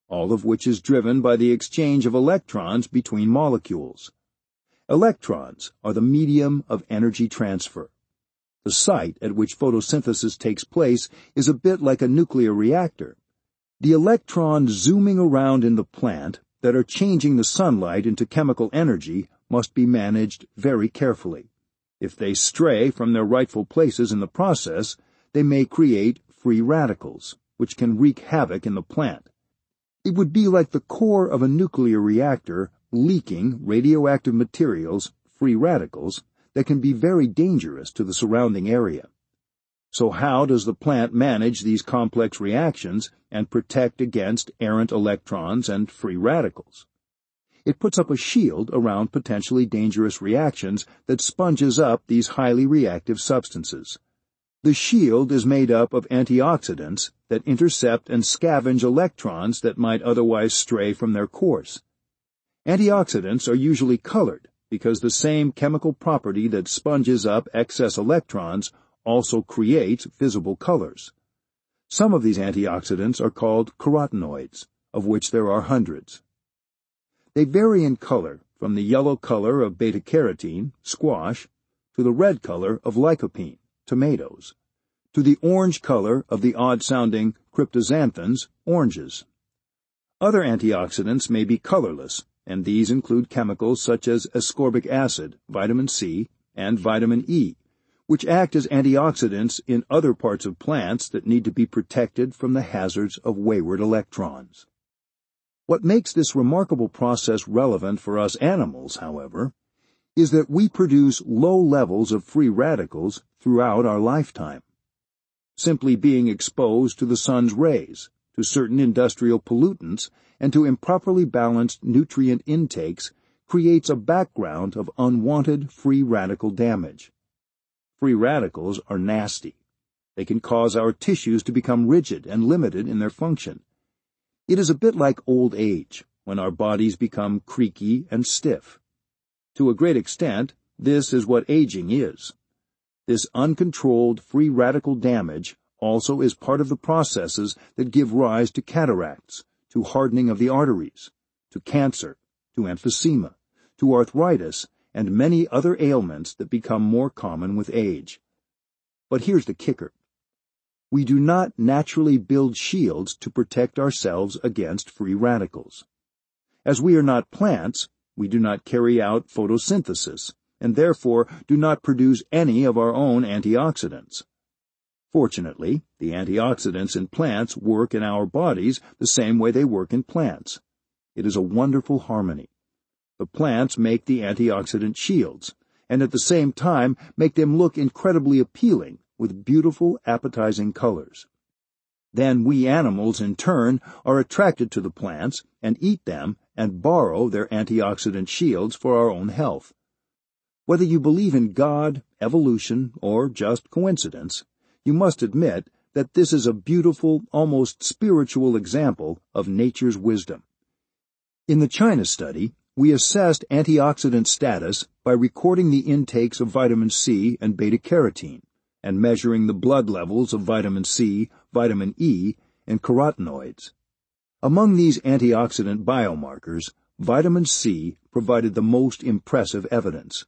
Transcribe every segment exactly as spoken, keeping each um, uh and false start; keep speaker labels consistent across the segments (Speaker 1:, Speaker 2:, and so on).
Speaker 1: all of which is driven by the exchange of electrons between molecules. Electrons are the medium of energy transfer. The site at which photosynthesis takes place is a bit like a nuclear reactor. The electrons zooming around in the plant that are changing the sunlight into chemical energy must be managed very carefully. If they stray from their rightful places in the process, they may create free radicals, which can wreak havoc in the plant. It would be like the core of a nuclear reactor leaking radioactive materials, free radicals, that can be very dangerous to the surrounding area. So how does the plant manage these complex reactions and protect against errant electrons and free radicals? It puts up a shield around potentially dangerous reactions that sponges up these highly reactive substances. The shield is made up of antioxidants that intercept and scavenge electrons that might otherwise stray from their course. Antioxidants are usually colored because the same chemical property that sponges up excess electrons also creates visible colors. Some of these antioxidants are called carotenoids, of which there are hundreds. They vary in color from the yellow color of beta-carotene, squash, to the red color of lycopene, tomatoes, to the orange color of the odd-sounding cryptoxanthins, oranges. Other antioxidants may be colorless, and these include chemicals such as ascorbic acid, vitamin C, and vitamin E, which act as antioxidants in other parts of plants that need to be protected from the hazards of wayward electrons. What makes this remarkable process relevant for us animals, however, is that we produce low levels of free radicals throughout our lifetime. Simply being exposed to the sun's rays, to certain industrial pollutants, and to improperly balanced nutrient intakes creates a background of unwanted free radical damage. Free radicals are nasty. They can cause our tissues to become rigid and limited in their function. It is a bit like old age, when our bodies become creaky and stiff. To a great extent, this is what aging is. This uncontrolled free radical damage also is part of the processes that give rise to cataracts, to hardening of the arteries, to cancer, to emphysema, to arthritis, and many other ailments that become more common with age. But here's the kicker. We do not naturally build shields to protect ourselves against free radicals. As we are not plants, we do not carry out photosynthesis, and therefore do not produce any of our own antioxidants. Fortunately, the antioxidants in plants work in our bodies the same way they work in plants. It is a wonderful harmony. The plants make the antioxidant shields, and at the same time make them look incredibly appealing with beautiful, appetizing colors. Then we animals, in turn, are attracted to the plants and eat them and borrow their antioxidant shields for our own health. Whether you believe in God, evolution, or just coincidence, you must admit that this is a beautiful, almost spiritual example of nature's wisdom. In the China study, we assessed antioxidant status by recording the intakes of vitamin C and beta-carotene and measuring the blood levels of vitamin C, vitamin E, and carotenoids. Among these antioxidant biomarkers, vitamin C provided the most impressive evidence.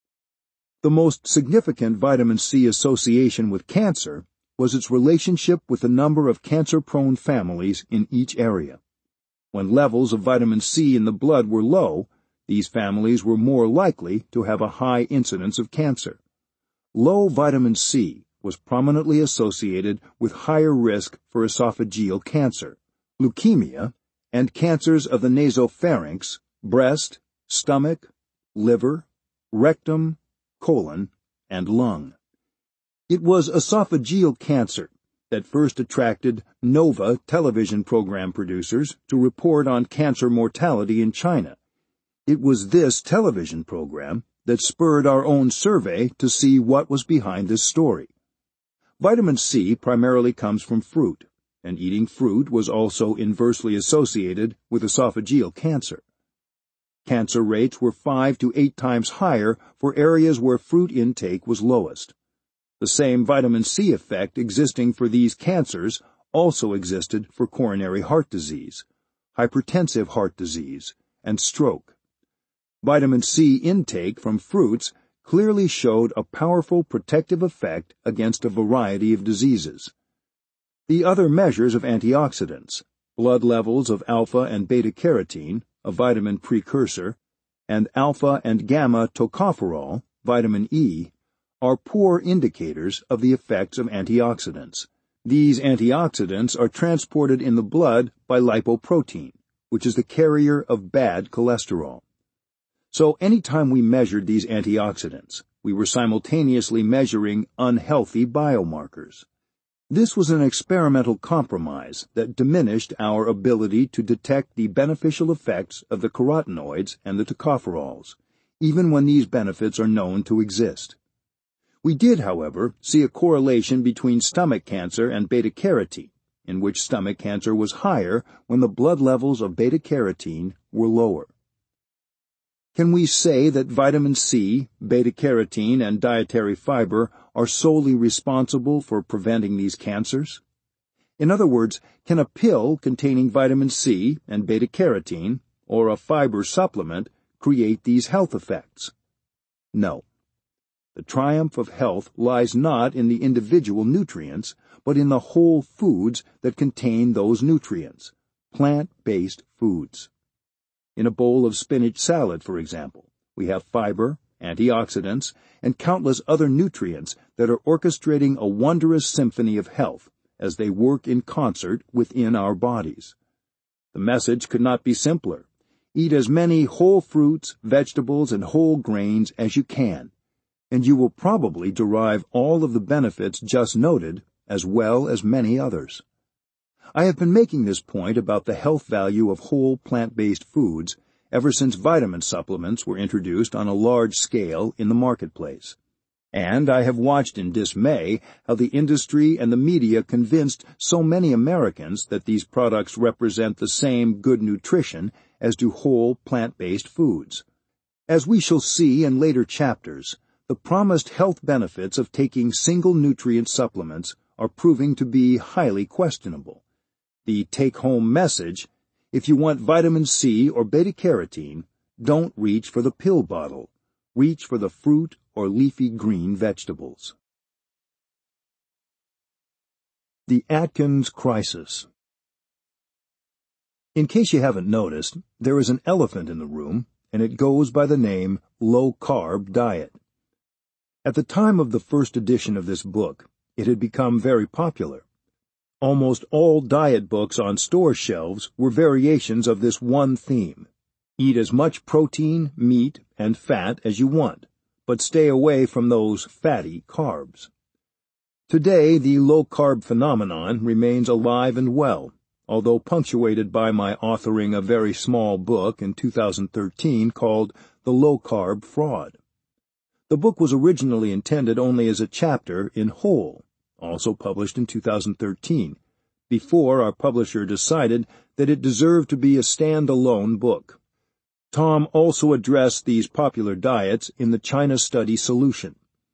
Speaker 1: The most significant vitamin C association with cancer was its relationship with the number of cancer-prone families in each area. When levels of vitamin C in the blood were low, these families were more likely to have a high incidence of cancer. Low vitamin C was prominently associated with higher risk for esophageal cancer, leukemia, and cancers of the nasopharynx, breast, stomach, liver, rectum, colon, and lung. It was esophageal cancer that first attracted NOVA television program producers to report on cancer mortality in China. It was this television program that spurred our own survey to see what was behind this story. Vitamin C primarily comes from fruit, and eating fruit was also inversely associated with esophageal cancer. Cancer rates were five to eight times higher for areas where fruit intake was lowest. The same vitamin C effect existing for these cancers also existed for coronary heart disease, hypertensive heart disease, and stroke. Vitamin C intake from fruits clearly showed a powerful protective effect against a variety of diseases. The other measures of antioxidants, blood levels of alpha and beta-carotene, a vitamin precursor, and alpha and gamma tocopherol, vitamin E, are poor indicators of the effects of antioxidants. These antioxidants are transported in the blood by lipoprotein, which is the carrier of bad cholesterol. So any time we measured these antioxidants, we were simultaneously measuring unhealthy biomarkers. This was an experimental compromise that diminished our ability to detect the beneficial effects of the carotenoids and the tocopherols, even when these benefits are known to exist. We did, however, see a correlation between stomach cancer and beta-carotene, in which stomach cancer was higher when the blood levels of beta-carotene were lower. Can we say that vitamin C, beta-carotene, and dietary fiber are solely responsible for preventing these cancers? In other words, can a pill containing vitamin C and beta-carotene, or a fiber supplement, create these health effects? No. The triumph of health lies not in the individual nutrients, but in the whole foods that contain those nutrients, plant-based foods. In a bowl of spinach salad, for example, we have fiber, antioxidants, and countless other nutrients that are orchestrating a wondrous symphony of health as they work in concert within our bodies. The message could not be simpler. Eat as many whole fruits, vegetables, and whole grains as you can, and you will probably derive all of the benefits just noted, as well as many others. I have been making this point about the health value of whole plant-based foods ever since vitamin supplements were introduced on a large scale in the marketplace. And I have watched in dismay how the industry and the media convinced so many Americans that these products represent the same good nutrition as do whole plant-based foods. As we shall see in later chapters, the promised health benefits of taking single nutrient supplements are proving to be highly questionable. The take-home message: if you want vitamin C or beta-carotene, don't reach for the pill bottle. Reach for the fruit or leafy green vegetables. The Atkins Crisis. In case you haven't noticed, there is an elephant in the room, and it goes by the name low-carb diet. At the time of the first edition of this book, it had become very popular. Almost all diet books on store shelves were variations of this one theme. Eat as much protein, meat, and fat as you want, but stay away from those fatty carbs. Today, the low-carb phenomenon remains alive and well, although punctuated by my authoring a very small book in two thousand thirteen called The Low-Carb Fraud. The book was originally intended only as a chapter in whole, also published in two thousand thirteen, before our publisher decided that it deserved to be a stand-alone book. Tom also addressed these popular diets in the China Study Solution.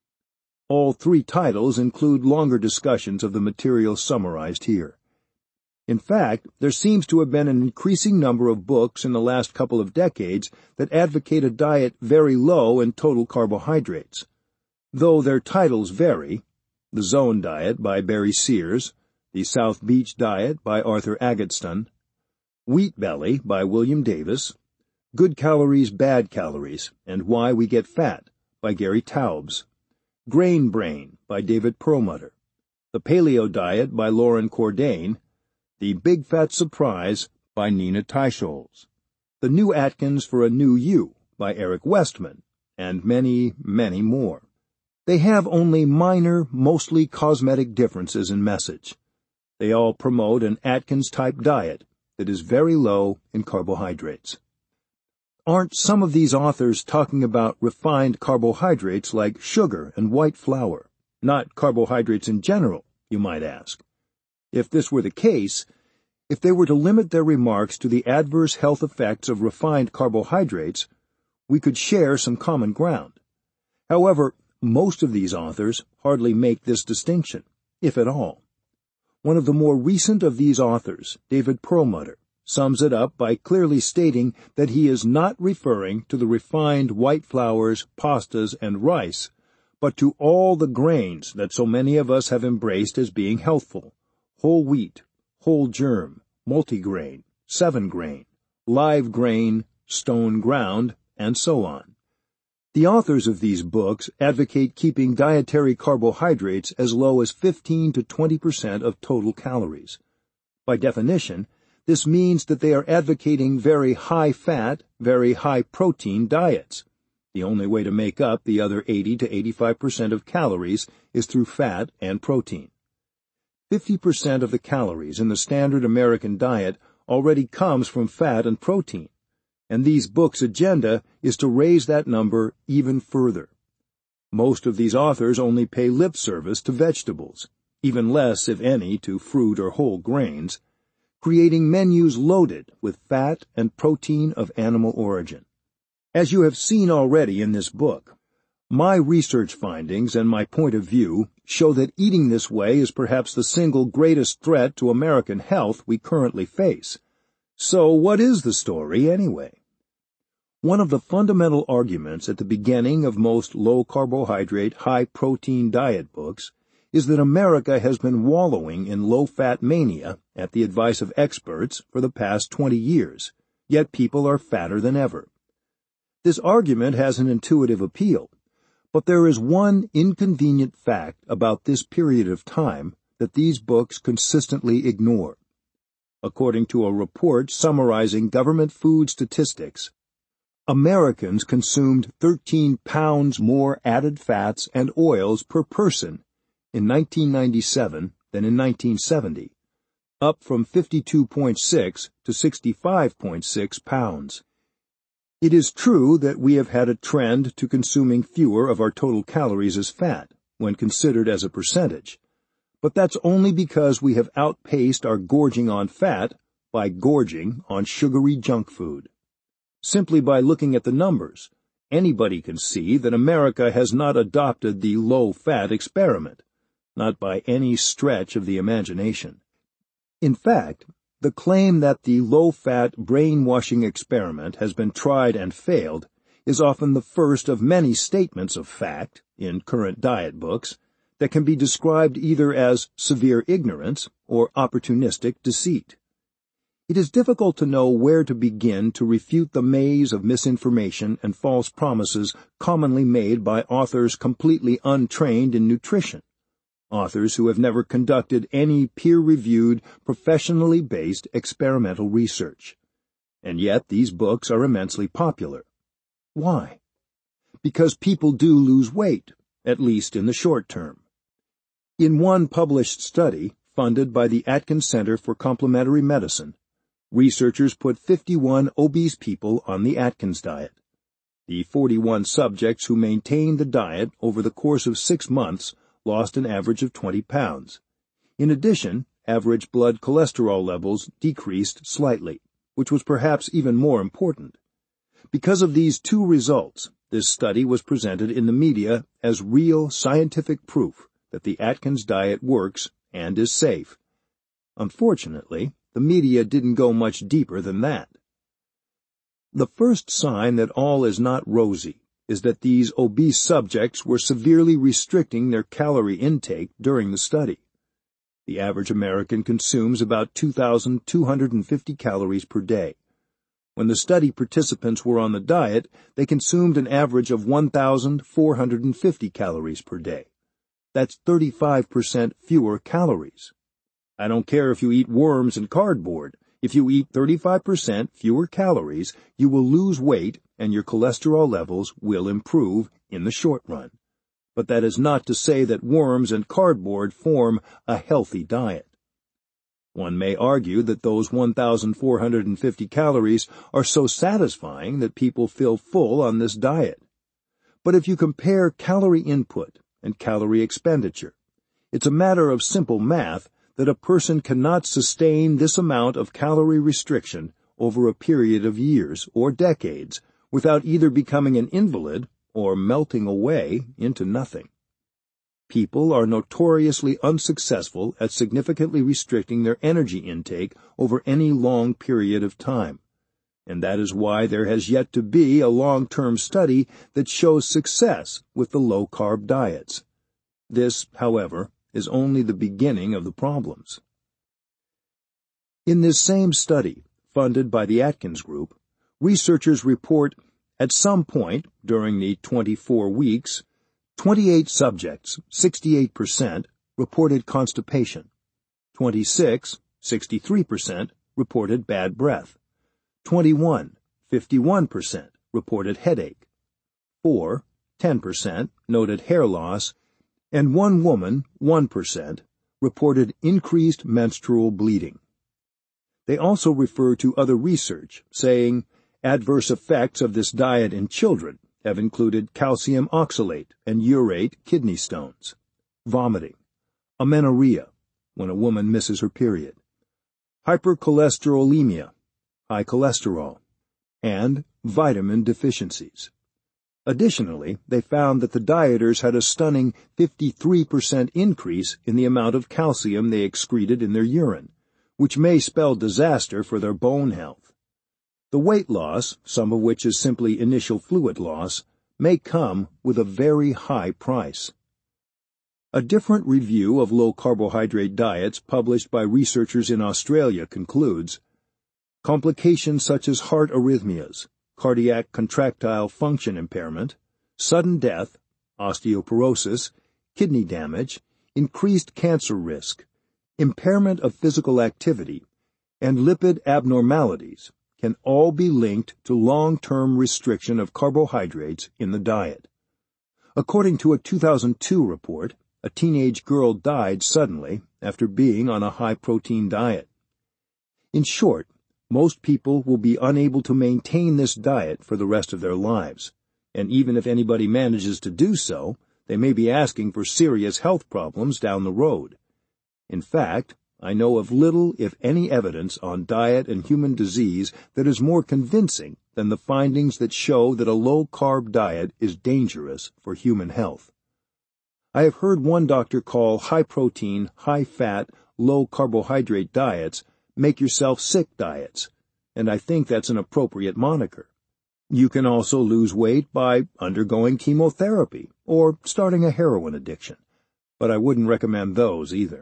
Speaker 1: All three titles include longer discussions of the material summarized here. In fact, there seems to have been an increasing number of books in the last couple of decades that advocate a diet very low in total carbohydrates. Though their titles vary: The Zone Diet by Barry Sears, The South Beach Diet by Arthur Agatston, Wheat Belly by William Davis, Good Calories, Bad Calories, and Why We Get Fat by Gary Taubes, Grain Brain by David Perlmutter, The Paleo Diet by Lauren Cordain, The Big Fat Surprise by Nina Teicholz, The New Atkins for a New You by Eric Westman, and many, many more. They have only minor, mostly cosmetic differences in message. They all promote an Atkins-type diet that is very low in carbohydrates. Aren't some of these authors talking about refined carbohydrates like sugar and white flour, not carbohydrates in general, you might ask? If this were the case, if they were to limit their remarks to the adverse health effects of refined carbohydrates, we could share some common ground. However, most of these authors hardly make this distinction, if at all. One of the more recent of these authors, David Perlmutter, sums it up by clearly stating that he is not referring to the refined white flours, pastas, and rice, but to all the grains that so many of us have embraced as being healthful: whole wheat, whole germ, multigrain, seven grain, live grain, stone ground, and so on. The authors of these books advocate keeping dietary carbohydrates as low as fifteen to twenty percent of total calories. By definition, this means that they are advocating very high-fat, very high-protein diets. The only way to make up the other eighty to eighty-five percent of calories is through fat and protein. fifty percent of the calories in the standard American diet already comes from fat and protein, and these books' agenda is to raise that number even further. Most of these authors only pay lip service to vegetables, even less, if any, to fruit or whole grains, creating menus loaded with fat and protein of animal origin. As you have seen already in this book, my research findings and my point of view show that eating this way is perhaps the single greatest threat to American health we currently face. So what is the story, anyway? One of the fundamental arguments at the beginning of most low-carbohydrate, high-protein diet books is that America has been wallowing in low-fat mania at the advice of experts for the past twenty years, yet people are fatter than ever. This argument has an intuitive appeal, but there is one inconvenient fact about this period of time that these books consistently ignore. According to a report summarizing government food statistics, Americans consumed thirteen pounds more added fats and oils per person in nineteen ninety-seven than in nineteen seventy, up from fifty-two point six to sixty-five point six pounds. It is true that we have had a trend to consuming fewer of our total calories as fat, when considered as a percentage, but that's only because we have outpaced our gorging on fat by gorging on sugary junk food. Simply by looking at the numbers, anybody can see that America has not adopted the low-fat experiment, not by any stretch of the imagination. In fact, the claim that the low-fat brainwashing experiment has been tried and failed is often the first of many statements of fact in current diet books that can be described either as severe ignorance or opportunistic deceit. It is difficult to know where to begin to refute the maze of misinformation and false promises commonly made by authors completely untrained in nutrition, authors who have never conducted any peer-reviewed, professionally based experimental research. And yet these books are immensely popular. Why? Because people do lose weight, at least in the short term. In one published study, funded by the Atkins Center for Complementary Medicine, researchers put fifty-one obese people on the Atkins diet. The forty-one subjects who maintained the diet over the course of six months lost an average of twenty pounds. In addition, average blood cholesterol levels decreased slightly, which was perhaps even more important. Because of these two results, this study was presented in the media as real scientific proof that the Atkins diet works and is safe. Unfortunately, the media didn't go much deeper than that. The first sign that all is not rosy is that these obese subjects were severely restricting their calorie intake during the study. The average American consumes about two thousand two hundred fifty calories per day. When the study participants were on the diet, they consumed an average of one thousand four hundred fifty calories per day. That's thirty-five percent fewer calories. I don't care if you eat worms and cardboard. If you eat thirty-five percent fewer calories, you will lose weight and your cholesterol levels will improve in the short run. But that is not to say that worms and cardboard form a healthy diet. One may argue that those one thousand four hundred fifty calories are so satisfying that people feel full on this diet. But if you compare calorie input and calorie expenditure, it's a matter of simple math that a person cannot sustain this amount of calorie restriction over a period of years or decades without either becoming an invalid or melting away into nothing. People are notoriously unsuccessful at significantly restricting their energy intake over any long period of time, and that is why there has yet to be a long-term study that shows success with the low-carb diets. This, however, is only the beginning of the problems. In this same study, funded by the Atkins Group, researchers report at some point during the twenty-four weeks, twenty-eight subjects, sixty-eight percent, reported constipation. twenty-six, sixty-three percent, reported bad breath. twenty-one, fifty-one percent, reported headache. four, ten percent, noted hair loss, and one woman, one percent, reported increased menstrual bleeding. They also refer to other research, saying adverse effects of this diet in children have included calcium oxalate and urate kidney stones, vomiting, amenorrhea, when a woman misses her period, hypercholesterolemia, high cholesterol, and vitamin deficiencies. Additionally, they found that the dieters had a stunning fifty-three percent increase in the amount of calcium they excreted in their urine, which may spell disaster for their bone health. The weight loss, some of which is simply initial fluid loss, may come with a very high price. A different review of low-carbohydrate diets published by researchers in Australia concludes, complications such as heart arrhythmias, cardiac contractile function impairment, sudden death, osteoporosis, kidney damage, increased cancer risk, impairment of physical activity, and lipid abnormalities can all be linked to long-term restriction of carbohydrates in the diet. According to a two thousand two report, a teenage girl died suddenly after being on a high-protein diet. In short, most people will be unable to maintain this diet for the rest of their lives, and even if anybody manages to do so, they may be asking for serious health problems down the road. In fact, I know of little, if any, evidence on diet and human disease that is more convincing than the findings that show that a low-carb diet is dangerous for human health. I have heard one doctor call high-protein, high-fat, low-carbohydrate diets make-yourself-sick diets, and I think that's an appropriate moniker. You can also lose weight by undergoing chemotherapy or starting a heroin addiction, but I wouldn't recommend those either.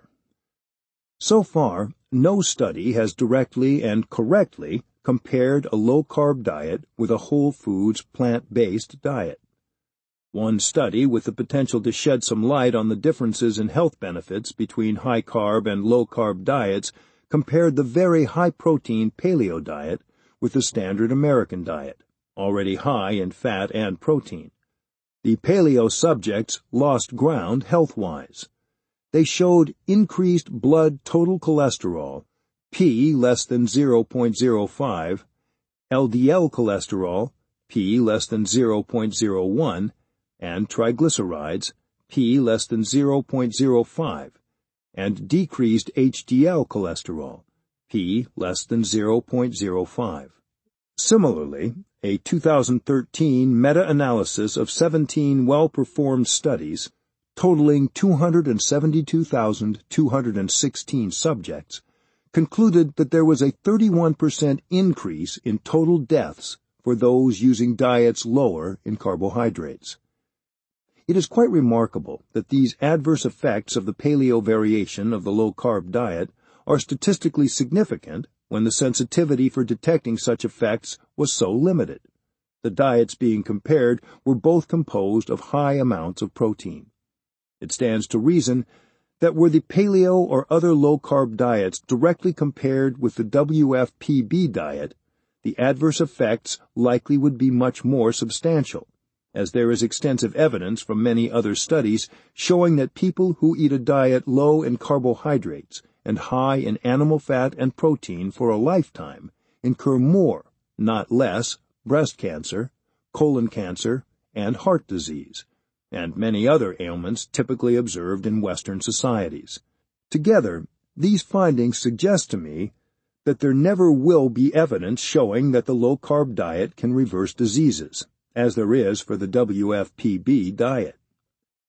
Speaker 1: So far, no study has directly and correctly compared a low-carb diet with a whole foods, plant-based diet. One study, with the potential to shed some light on the differences in health benefits between high-carb and low-carb diets, compared the very high-protein paleo diet with the standard American diet, already high in fat and protein. The paleo subjects lost ground health-wise. They showed increased blood total cholesterol, P less than zero point zero five, L D L cholesterol, P less than zero point zero one, and triglycerides, P less than zero point zero five, and decreased H D L cholesterol, P less than zero point zero five. Similarly, a two thousand thirteen meta-analysis of seventeen well-performed studies, totaling two hundred seventy-two thousand two hundred sixteen subjects, concluded that there was a thirty-one percent increase in total deaths for those using diets lower in carbohydrates. It is quite remarkable that these adverse effects of the paleo variation of the low-carb diet are statistically significant when the sensitivity for detecting such effects was so limited. The diets being compared were both composed of high amounts of protein. It stands to reason that were the paleo or other low-carb diets directly compared with the W F P B diet, the adverse effects likely would be much more substantial, as there is extensive evidence from many other studies showing that people who eat a diet low in carbohydrates and high in animal fat and protein for a lifetime incur more, not less, breast cancer, colon cancer, and heart disease, and many other ailments typically observed in Western societies. Together, these findings suggest to me that there never will be evidence showing that the low-carb diet can reverse diseases, as there is for the W F P B diet.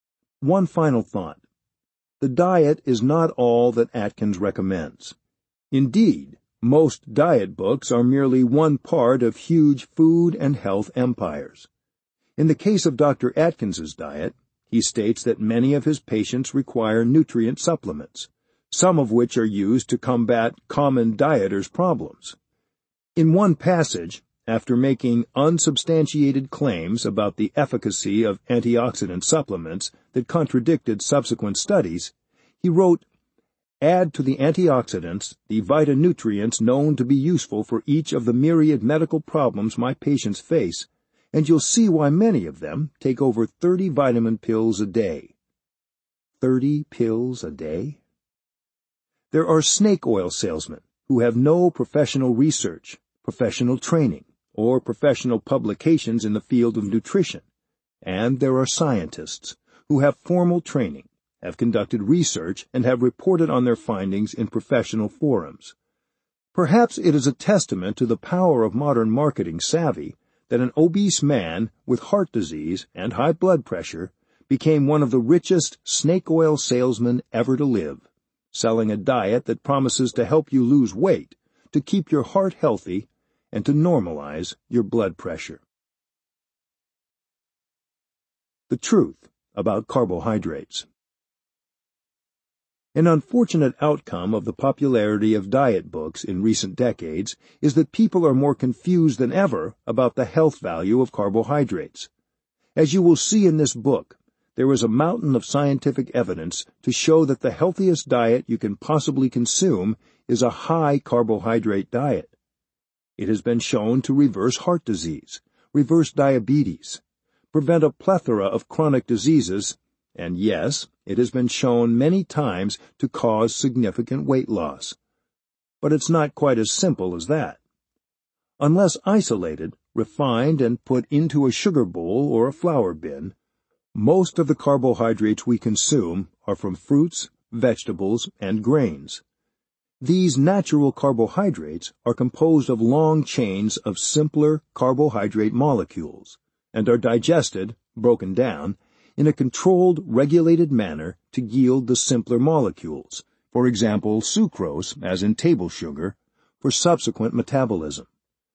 Speaker 1: One final thought. The diet is not all that Atkins recommends. Indeed, most diet books are merely one part of huge food and health empires. In the case of Doctor Atkins's diet, he states that many of his patients require nutrient supplements, some of which are used to combat common dieters' problems. In one passage, after making unsubstantiated claims about the efficacy of antioxidant supplements that contradicted subsequent studies, he wrote, "Add to the antioxidants the phytonutrients known to be useful for each of the myriad medical problems my patients face, and you'll see why many of them take over thirty vitamin pills a day." Thirty pills a day? There are snake oil salesmen who have no professional research, professional training, or professional publications in the field of nutrition, and there are scientists who have formal training, have conducted research, and have reported on their findings in professional forums. Perhaps it is a testament to the power of modern marketing savvy that an obese man with heart disease and high blood pressure became one of the richest snake oil salesmen ever to live, selling a diet that promises to help you lose weight, to keep your heart healthy, and to normalize your blood pressure. The truth about carbohydrates. An unfortunate outcome of the popularity of diet books in recent decades is that people are more confused than ever about the health value of carbohydrates. As you will see in this book, there is a mountain of scientific evidence to show that the healthiest diet you can possibly consume is a high carbohydrate diet. It has been shown to reverse heart disease, reverse diabetes, prevent a plethora of chronic diseases, and yes, it has been shown many times to cause significant weight loss. But it's not quite as simple as that. Unless isolated, refined, and put into a sugar bowl or a flour bin, most of the carbohydrates we consume are from fruits, vegetables, and grains. These natural carbohydrates are composed of long chains of simpler carbohydrate molecules and are digested, broken down, in a controlled, regulated manner to yield the simpler molecules, for example, sucrose, as in table sugar, for subsequent metabolism.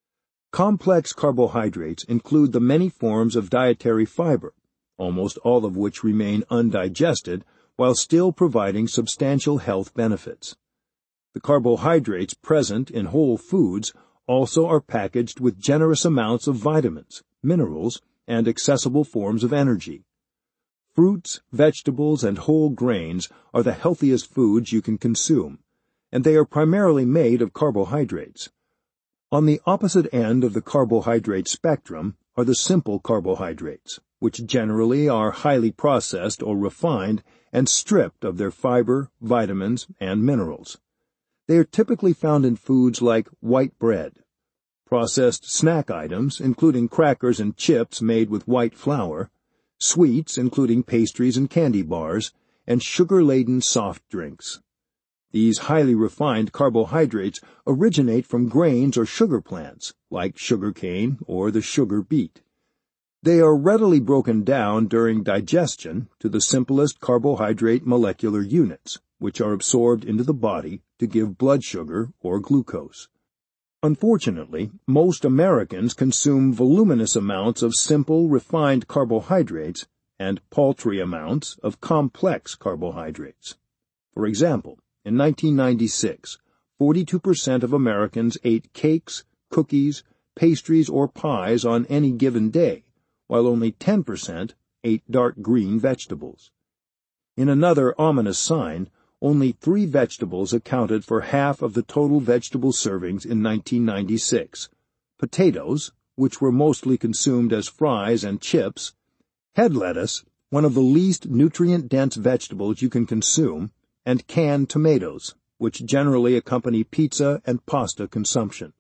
Speaker 1: Complex carbohydrates include the many forms of dietary fiber, almost all of which remain undigested while still providing substantial health benefits. The carbohydrates present in whole foods also are packaged with generous amounts of vitamins, minerals, and accessible forms of energy. Fruits, vegetables, and whole grains are the healthiest foods you can consume, and they are primarily made of carbohydrates. On the opposite end of the carbohydrate spectrum are the simple carbohydrates, which generally are highly processed or refined and stripped of their fiber, vitamins, and minerals. They are typically found in foods like white bread, processed snack items, including crackers and chips made with white flour, sweets, including pastries and candy bars, and sugar-laden soft drinks. These highly refined carbohydrates originate from grains or sugar plants, like sugarcane or the sugar beet. They are readily broken down during digestion to the simplest carbohydrate molecular units, which are absorbed into the body to give blood sugar or glucose. Unfortunately, most Americans consume voluminous amounts of simple, refined carbohydrates and paltry amounts of complex carbohydrates. For example, in nineteen ninety-six, forty-two percent of Americans ate cakes, cookies, pastries, or pies on any given day, while only ten percent ate dark green vegetables. In another ominous sign, only three vegetables accounted for half of the total vegetable servings in nineteen ninety-six: potatoes, which were mostly consumed as fries and chips; head lettuce, one of the least nutrient-dense vegetables you can consume; and canned tomatoes, which generally accompany pizza and pasta consumption.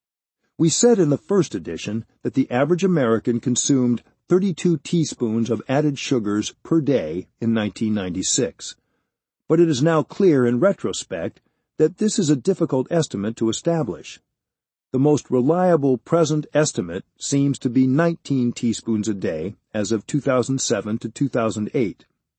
Speaker 1: We said in the first edition that the average American consumed thirty-two teaspoons of added sugars per day in nineteen ninety-six. But it is now clear in retrospect that this is a difficult estimate to establish. The most reliable present estimate seems to be nineteen teaspoons a day as of two thousand seven to two thousand eight,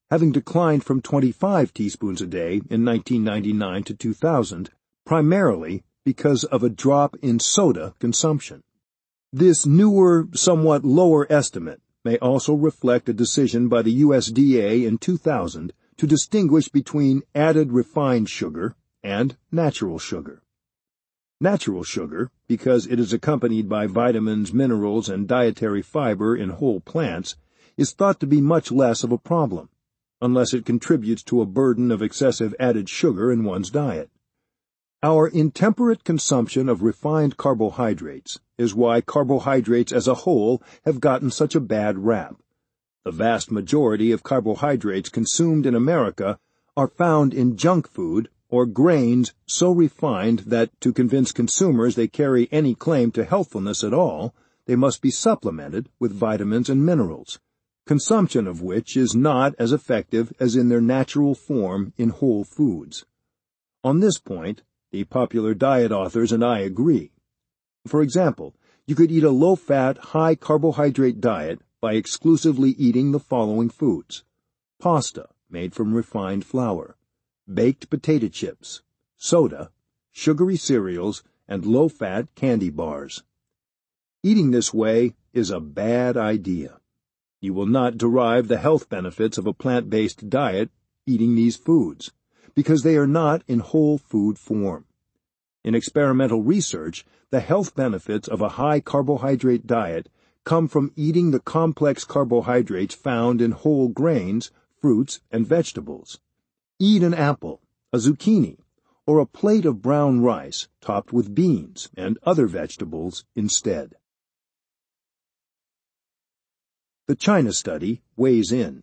Speaker 1: having declined from twenty-five teaspoons a day in nineteen ninety-nine to two thousand, primarily because of a drop in soda consumption. This newer, somewhat lower estimate may also reflect a decision by the U S D A in two thousand to distinguish between added refined sugar and natural sugar. Natural sugar, because it is accompanied by vitamins, minerals, and dietary fiber in whole plants, is thought to be much less of a problem, unless it contributes to a burden of excessive added sugar in one's diet. Our intemperate consumption of refined carbohydrates is why carbohydrates as a whole have gotten such a bad rap. The vast majority of carbohydrates consumed in America are found in junk food or grains so refined that, to convince consumers they carry any claim to healthfulness at all, they must be supplemented with vitamins and minerals, consumption of which is not as effective as in their natural form in whole foods. On this point, the popular diet authors and I agree. For example, you could eat a low-fat, high-carbohydrate diet by exclusively eating the following foods: pasta made from refined flour, baked potato chips, soda, sugary cereals, and low-fat candy bars. Eating this way is a bad idea. You will not derive the health benefits of a plant-based diet eating these foods, because they are not in whole food form. In experimental research, the health benefits of a high-carbohydrate diet come from eating the complex carbohydrates found in whole grains, fruits, and vegetables. Eat an apple, a zucchini, or a plate of brown rice topped with beans and other vegetables instead. The China study weighs in.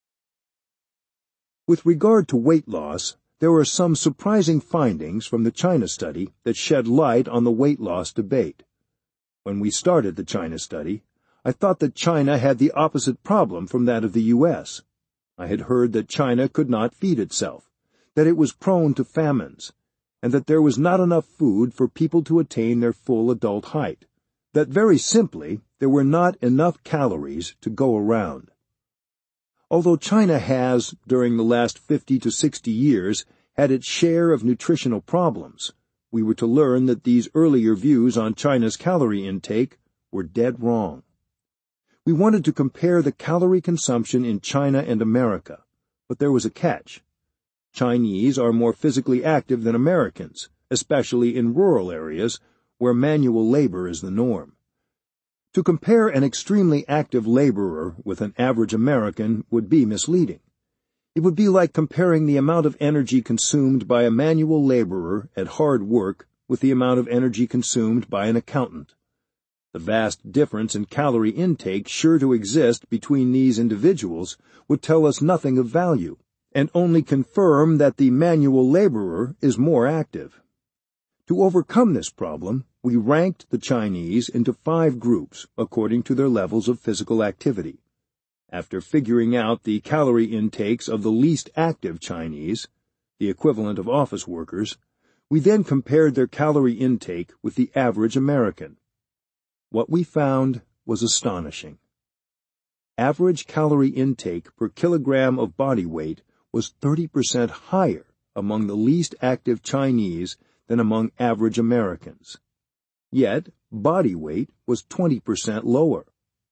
Speaker 1: With regard to weight loss, there are some surprising findings from the China study that shed light on the weight loss debate. When we started the China study, I thought that China had the opposite problem from that of the U S. I had heard that China could not feed itself, that it was prone to famines, and that there was not enough food for people to attain their full adult height, that very simply there were not enough calories to go around. Although China has, during the last fifty to sixty years, had its share of nutritional problems, we were to learn that these earlier views on China's calorie intake were dead wrong. We wanted to compare the calorie consumption in China and America, but there was a catch. Chinese are more physically active than Americans, especially in rural areas where manual labor is the norm. To compare an extremely active laborer with an average American would be misleading. It would be like comparing the amount of energy consumed by a manual laborer at hard work with the amount of energy consumed by an accountant. The vast difference in calorie intake sure to exist between these individuals would tell us nothing of value, and only confirm that the manual laborer is more active. To overcome this problem, we ranked the Chinese into five groups according to their levels of physical activity. After figuring out the calorie intakes of the least active Chinese, the equivalent of office workers, we then compared their calorie intake with the average American. What we found was astonishing. Average calorie intake per kilogram of body weight was thirty percent higher among the least active Chinese than among average Americans. Yet, body weight was twenty percent lower.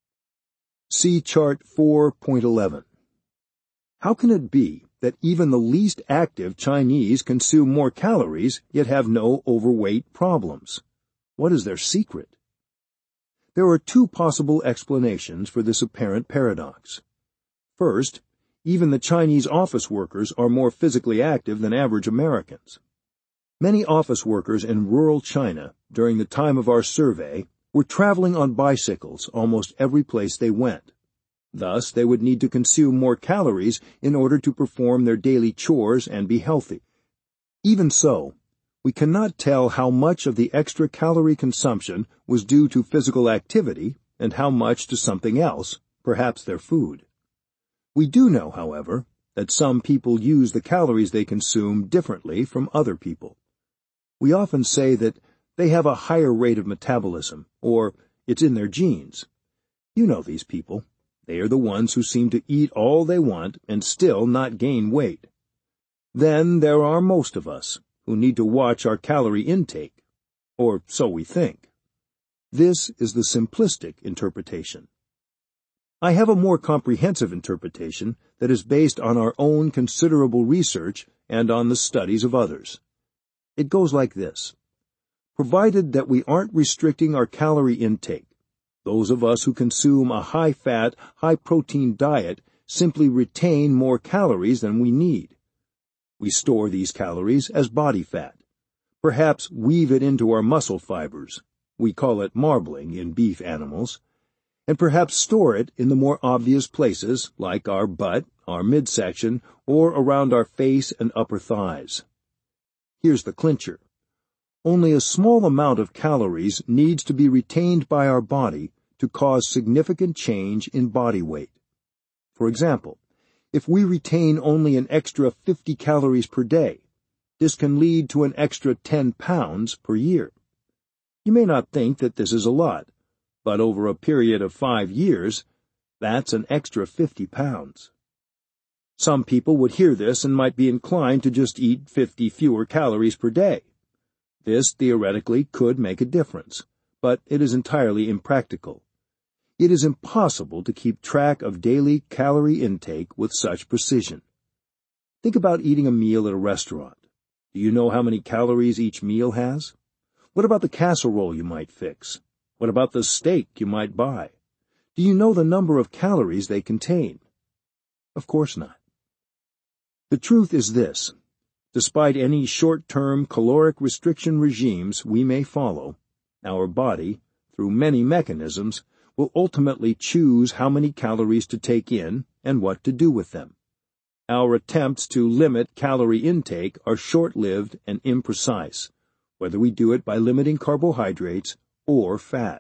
Speaker 1: See Chart four point eleven. How can it be that even the least active Chinese consume more calories yet have no overweight problems? What is their secret? There are two possible explanations for this apparent paradox. First, even the Chinese office workers are more physically active than average Americans. Many office workers in rural China, during the time of our survey, were traveling on bicycles almost every place they went. Thus, they would need to consume more calories in order to perform their daily chores and be healthy. Even so, we cannot tell how much of the extra calorie consumption was due to physical activity and how much to something else, perhaps their food. We do know, however, that some people use the calories they consume differently from other people. We often say that they have a higher rate of metabolism, or it's in their genes. You know these people. They are the ones who seem to eat all they want and still not gain weight. Then there are most of us, who need to watch our calorie intake, or so we think. This is the simplistic interpretation. I have a more comprehensive interpretation that is based on our own considerable research and on the studies of others. It goes like this. Provided that we aren't restricting our calorie intake, those of us who consume a high-fat, high-protein diet simply retain more calories than we need. We store these calories as body fat, perhaps weave it into our muscle fibers, we call it marbling in beef animals, and perhaps store it in the more obvious places like our butt, our midsection, or around our face and upper thighs. Here's the clincher. Only a small amount of calories needs to be retained by our body to cause significant change in body weight. For example, if we retain only an extra fifty calories per day, this can lead to an extra ten pounds per year. You may not think that this is a lot, but over a period of five years, that's an extra fifty pounds. Some people would hear this and might be inclined to just eat fifty fewer calories per day. This theoretically could make a difference, but it is entirely impractical. It is impossible to keep track of daily calorie intake with such precision. Think about eating a meal at a restaurant. Do you know how many calories each meal has? What about the casserole you might fix? What about the steak you might buy? Do you know the number of calories they contain? Of course not. The truth is this. Despite any short-term caloric restriction regimes we may follow, our body, through many mechanisms, will ultimately choose how many calories to take in and what to do with them. Our attempts to limit calorie intake are short-lived and imprecise, whether we do it by limiting carbohydrates or fat.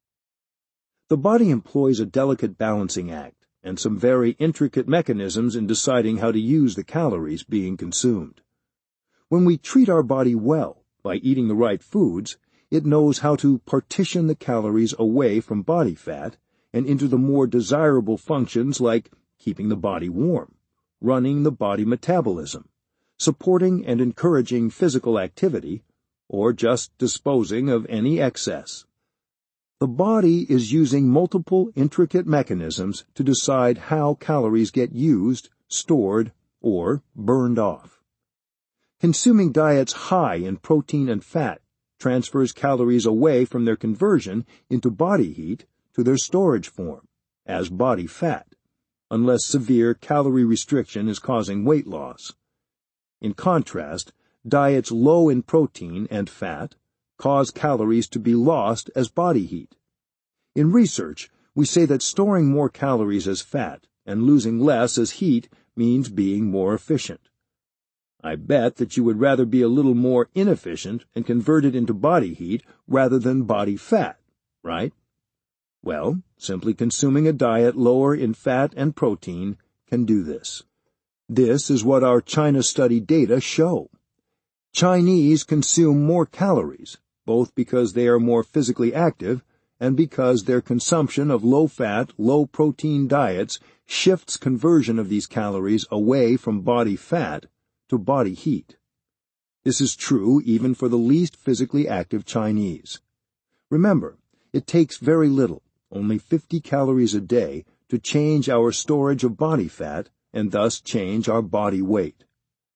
Speaker 1: The body employs a delicate balancing act and some very intricate mechanisms in deciding how to use the calories being consumed. When we treat our body well by eating the right foods, it knows how to partition the calories away from body fat and into the more desirable functions like keeping the body warm, running the body metabolism, supporting and encouraging physical activity, or just disposing of any excess. The body is using multiple intricate mechanisms to decide how calories get used, stored, or burned off. Consuming diets high in protein and fat transfers calories away from their conversion into body heat to their storage form, as body fat, unless severe calorie restriction is causing weight loss. In contrast, diets low in protein and fat cause calories to be lost as body heat. In research, we say that storing more calories as fat and losing less as heat means being more efficient. I bet that you would rather be a little more inefficient and convert it into body heat rather than body fat, right? Well, simply consuming a diet lower in fat and protein can do this. This is what our China study data show. Chinese consume more calories, both because they are more physically active and because their consumption of low-fat, low-protein diets shifts conversion of these calories away from body fat to body heat. This is true even for the least physically active Chinese. Remember, it takes very little, only fifty calories a day, to change our storage of body fat and thus change our body weight.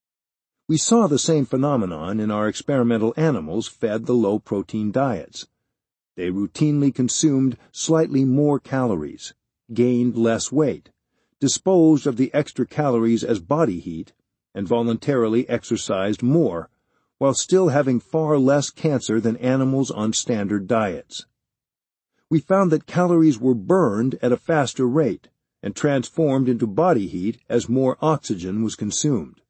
Speaker 1: We saw the same phenomenon in our experimental animals fed the low-protein diets. They routinely consumed slightly more calories, gained less weight, disposed of the extra calories as body heat, and voluntarily exercised more, while still having far less cancer than animals on standard diets. We found that calories were burned at a faster rate and transformed into body heat as more oxygen was consumed.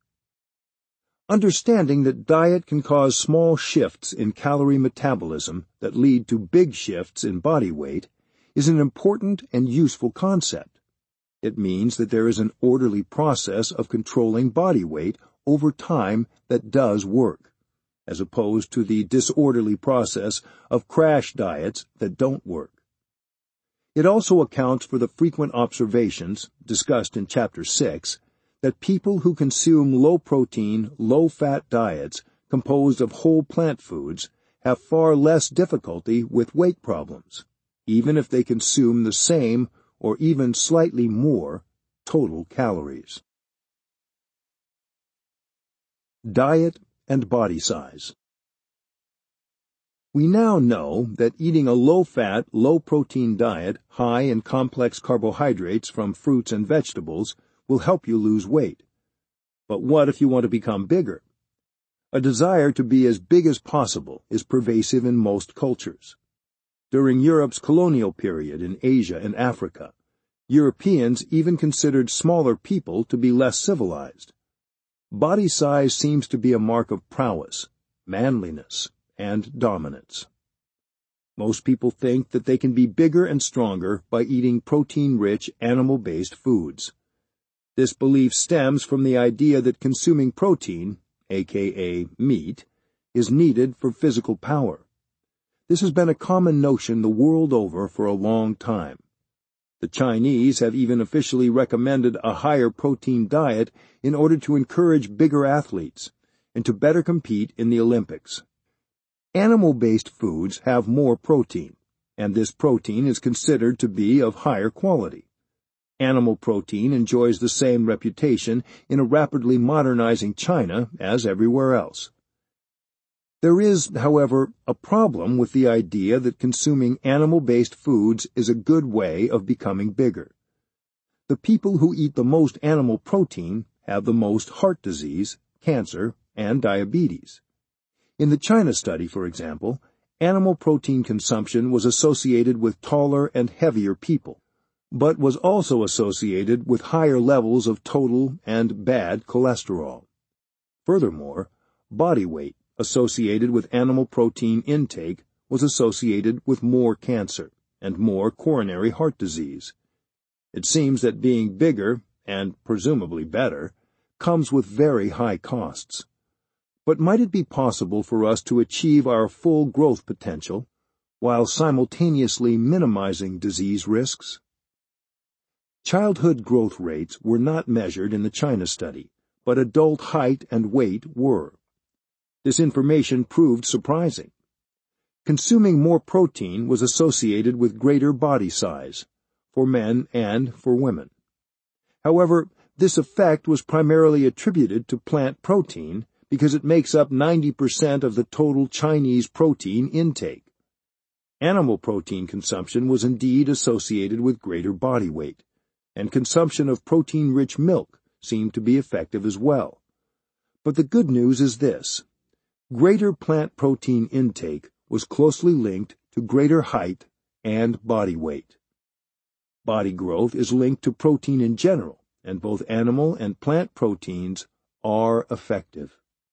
Speaker 1: Understanding that diet can cause small shifts in calorie metabolism that lead to big shifts in body weight is an important and useful concept. It means that there is an orderly process of controlling body weight over time that does work, as opposed to the disorderly process of crash diets that don't work. It also accounts for the frequent observations, discussed in Chapter six, that people who consume low-protein, low-fat diets composed of whole plant foods have far less difficulty with weight problems, even if they consume the same or even slightly more total calories. Diet and body size. We now know that eating a low-fat, low-protein diet high in complex carbohydrates from fruits and vegetables will help you lose weight. But what if you want to become bigger? A desire to be as big as possible is pervasive in most cultures. During Europe's colonial period in Asia and Africa, Europeans even considered smaller people to be less civilized. Body size seems to be a mark of prowess, manliness, and dominance. Most people think that they can be bigger and stronger by eating protein-rich, animal-based foods. This belief stems from the idea that consuming protein, aka meat, is needed for physical power. This has been a common notion the world over for a long time. The Chinese have even officially recommended a higher protein diet in order to encourage bigger athletes and to better compete in the Olympics. Animal-based foods have more protein, and this protein is considered to be of higher quality. Animal protein enjoys the same reputation in a rapidly modernizing China as everywhere else. There is, however, a problem with the idea that consuming animal-based foods is a good way of becoming bigger. The people who eat the most animal protein have the most heart disease, cancer, and diabetes. In the China study, for example, animal protein consumption was associated with taller and heavier people, but was also associated with higher levels of total and bad cholesterol. Furthermore, body weight associated with animal protein intake was associated with more cancer and more coronary heart disease. It seems that being bigger, and presumably better, comes with very high costs. But might it be possible for us to achieve our full growth potential while simultaneously minimizing disease risks? Childhood growth rates were not measured in the China study, but adult height and weight were. This information proved surprising. Consuming more protein was associated with greater body size, for men and for women. However, this effect was primarily attributed to plant protein because it makes up ninety percent of the total Chinese protein intake. Animal protein consumption was indeed associated with greater body weight, and consumption of protein-rich milk seemed to be effective as well. But the good news is this: greater plant protein intake was closely linked to greater height and body weight. Body growth is linked to protein in general, and both animal and plant proteins are effective.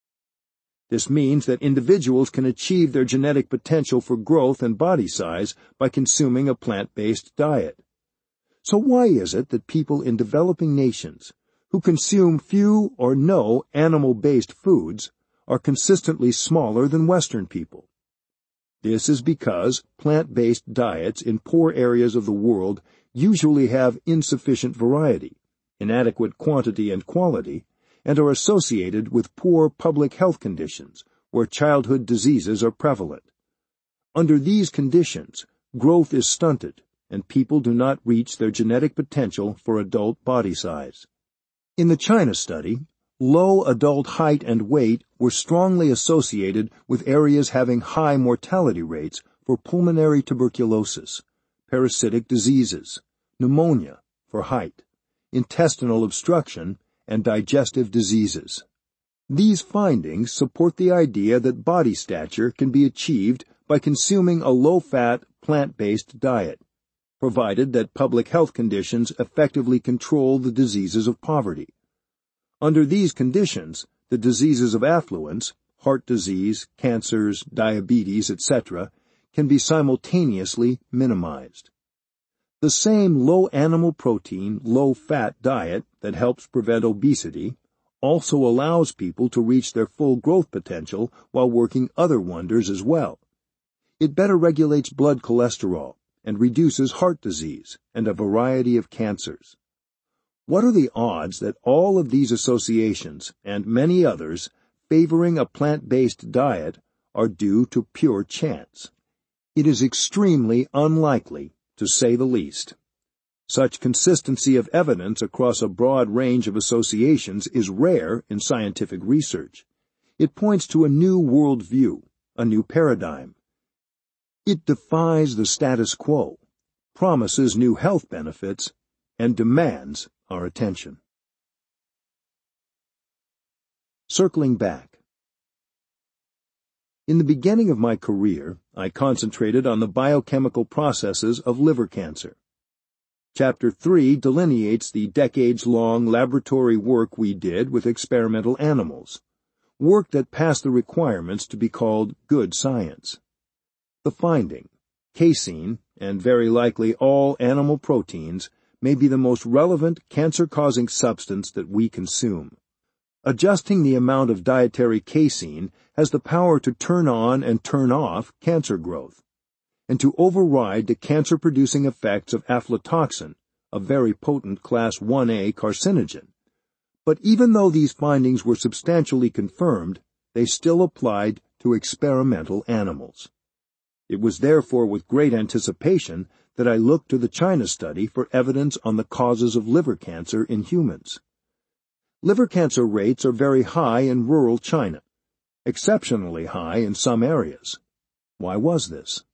Speaker 1: This means that individuals can achieve their genetic potential for growth and body size by consuming a plant-based diet. So why is it that people in developing nations who consume few or no animal-based foods are consistently smaller than Western people? This is because plant-based diets in poor areas of the world usually have insufficient variety, inadequate quantity and quality, and are associated with poor public health conditions where childhood diseases are prevalent. Under these conditions, growth is stunted, and people do not reach their genetic potential for adult body size. In the China study, low adult height and weight were strongly associated with areas having high mortality rates for pulmonary tuberculosis, parasitic diseases, pneumonia for height, intestinal obstruction, and digestive diseases. These findings support the idea that body stature can be achieved by consuming a low-fat, plant-based diet, provided that public health conditions effectively control the diseases of poverty. Under these conditions, the diseases of affluence, heart disease, cancers, diabetes, et cetera, can be simultaneously minimized. The same low animal protein, low fat diet that helps prevent obesity also allows people to reach their full growth potential while working other wonders as well. It better regulates blood cholesterol, and reduces heart disease and a variety of cancers. What are the odds that all of these associations, and many others, favoring a plant-based diet are due to pure chance? It is extremely unlikely, to say the least. Such consistency of evidence across a broad range of associations is rare in scientific research. It points to a new worldview, a new paradigm. It defies the status quo, promises new health benefits, and demands our attention. Circling back. In the beginning of my career, I concentrated on the biochemical processes of liver cancer. Chapter three delineates the decades-long laboratory work we did with experimental animals, work that passed the requirements to be called good science. The finding, casein, and very likely all animal proteins, may be the most relevant cancer-causing substance that we consume. Adjusting the amount of dietary casein has the power to turn on and turn off cancer growth, and to override the cancer-producing effects of aflatoxin, a very potent class one A carcinogen. But even though these findings were substantially confirmed, they still applied to experimental animals. It was therefore with great anticipation that I looked to the China study for evidence on the causes of liver cancer in humans. Liver cancer rates are very high in rural China, exceptionally high in some areas. Why was this?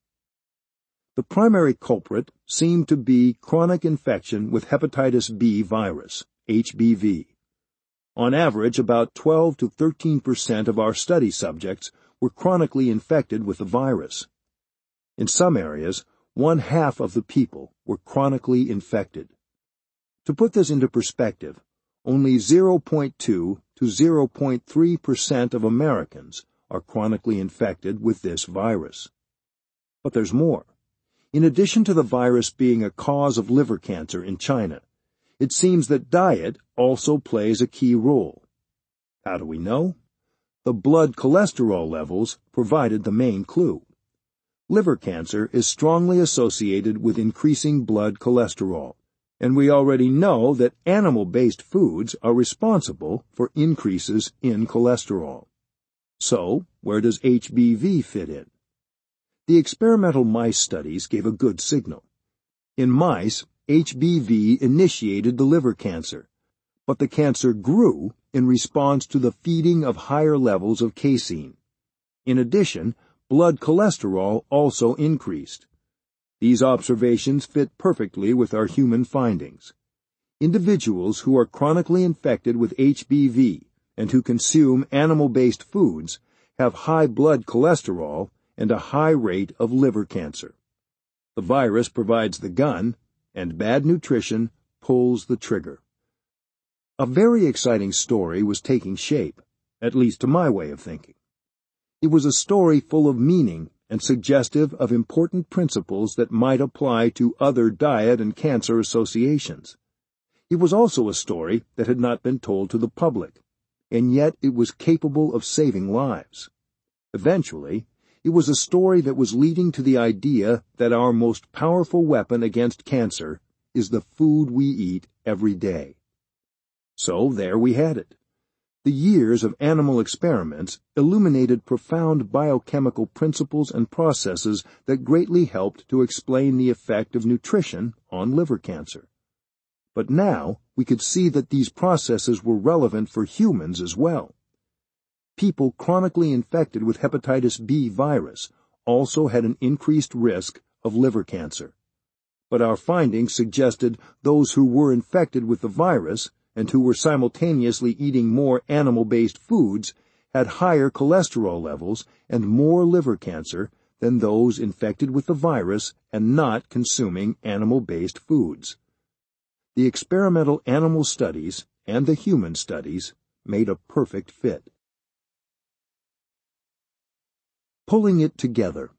Speaker 1: The primary culprit seemed to be chronic infection with hepatitis B virus, H B V. On average, about twelve to thirteen percent of our study subjects were chronically infected with the virus. In some areas, one half of the people were chronically infected. To put this into perspective, only zero point two to zero point three percent of Americans are chronically infected with this virus. But there's more. In addition to the virus being a cause of liver cancer in China, it seems that diet also plays a key role. How do we know? The blood cholesterol levels provided the main clue. Liver cancer is strongly associated with increasing blood cholesterol, and we already know that animal-based foods are responsible for increases in cholesterol. So, where does H B V fit in? The experimental mice studies gave a good signal. In mice, H B V initiated the liver cancer, but the cancer grew in response to the feeding of higher levels of casein. In addition, blood cholesterol also increased. These observations fit perfectly with our human findings. Individuals who are chronically infected with H B V and who consume animal-based foods have high blood cholesterol and a high rate of liver cancer. The virus provides the gun, and bad nutrition pulls the trigger. A very exciting story was taking shape, at least to my way of thinking. It was a story full of meaning and suggestive of important principles that might apply to other diet and cancer associations. It was also a story that had not been told to the public, and yet it was capable of saving lives. Eventually, it was a story that was leading to the idea that our most powerful weapon against cancer is the food we eat every day. So there we had it. The years of animal experiments illuminated profound biochemical principles and processes that greatly helped to explain the effect of nutrition on liver cancer. But now we could see that these processes were relevant for humans as well. People chronically infected with hepatitis B virus also had an increased risk of liver cancer. But our findings suggested those who were infected with the virus and who were simultaneously eating more animal-based foods had higher cholesterol levels and more liver cancer than those infected with the virus and not consuming animal-based foods. The experimental animal studies and the human studies made a perfect fit. Pulling it together.